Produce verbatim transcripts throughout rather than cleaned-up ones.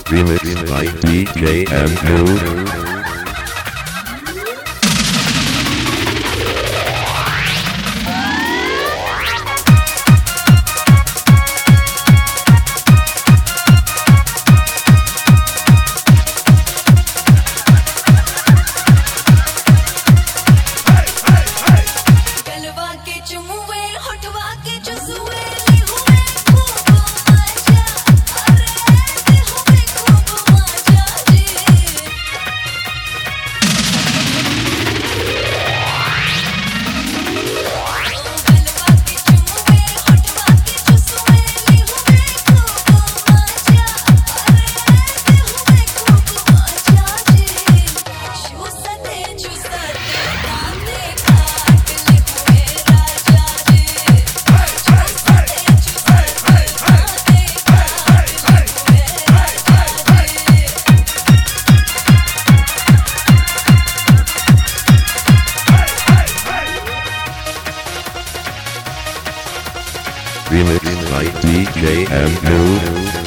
Remixed by D J M two. Remixed by D J M two.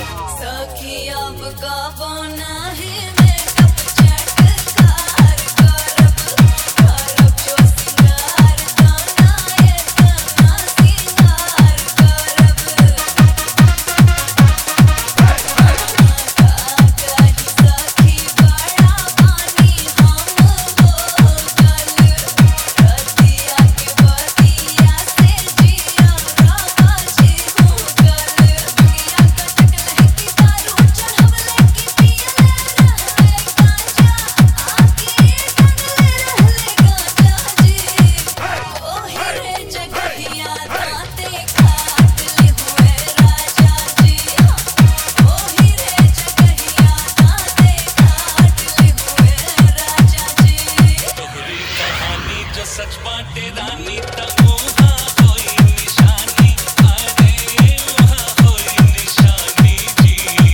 सच बाटे रानी तू हाँ कोई निशानी अरे वहाँ कोई निशानी जी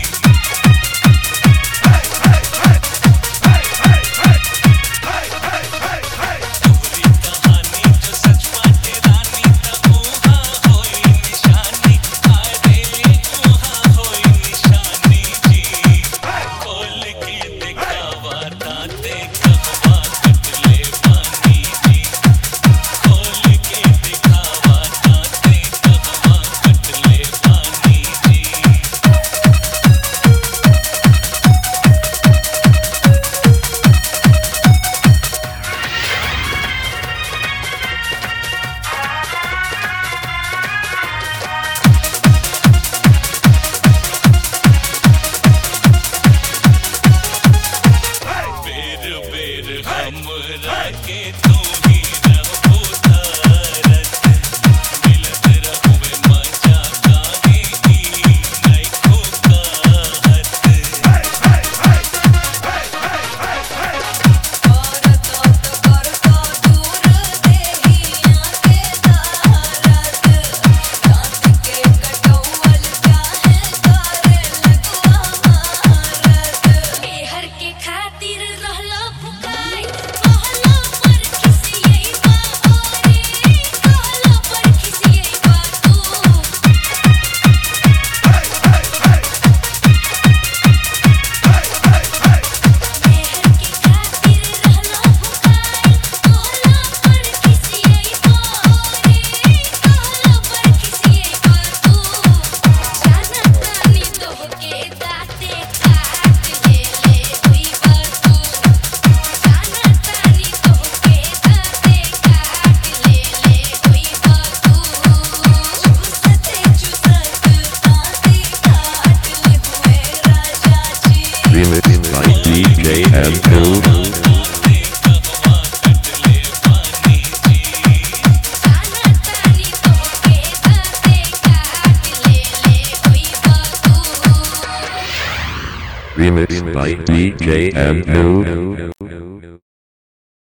पूरी कहानी जो सच बाटे रानी तू हाँ कोई निशानी अरे वहाँ कोई निशानी जी खोल के दिखावा ताते कहवा कटले पानी जी खोल के दिखावा ताते कहवा कटले पानी जी बेर बेर हमरा के तू ही रहो धारत मिलत रहुवे मजा काहे ई नहीं खुकाहत हर के खातिर रहला फुकाई कहला पर खिसियई बा ओरे कहला पर खिसियई बा तू हर के खातिर रहला फुकाई कहला पर खिसियई बा ओरे कहला पर खिसियई बा तू जाना तानी तोहके दाते काट ले ले हुई बा तू जाना तानी तोहके दाते काट ले ले हुई बा तू चुसते चुसते दाते काट ले हुए राजा जी Remixed by D J M two. ताते कहवा कटले पानी जी जाना तानी तोहके दाते काट ले ले हुई बा तू Remixed by D J M two.